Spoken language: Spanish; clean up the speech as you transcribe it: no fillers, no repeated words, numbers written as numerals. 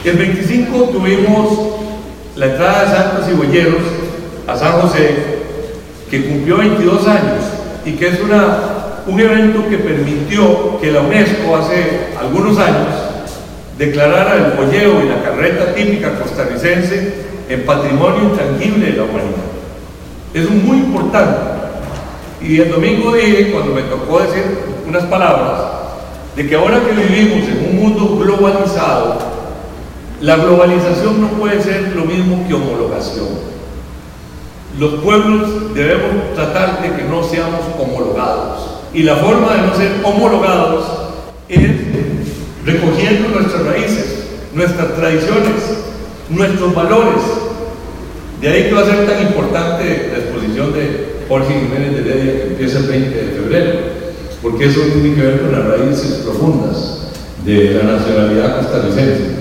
El 25 tuvimos la entrada de Santos y Boyeros a San José, que cumplió 22 años y que es un evento que permitió que la UNESCO hace algunos años declarara el boyeo y la carreta típica costarricense en patrimonio intangible de la humanidad. Es muy importante. Y el domingo dije, cuando me tocó decir unas palabras, de que ahora que vivimos en un mundo globalizado, la globalización no puede ser lo mismo que homologación. Los pueblos debemos tratar de que no seamos homologados. Y la forma de no ser homologados es recogiendo nuestras raíces, nuestras tradiciones, nuestros valores. De ahí que va a ser tan importante la exposición de Jorge Jiménez de Heredia, que empieza el 20 de febrero, porque eso tiene que ver con las raíces profundas de la nacionalidad costarricense.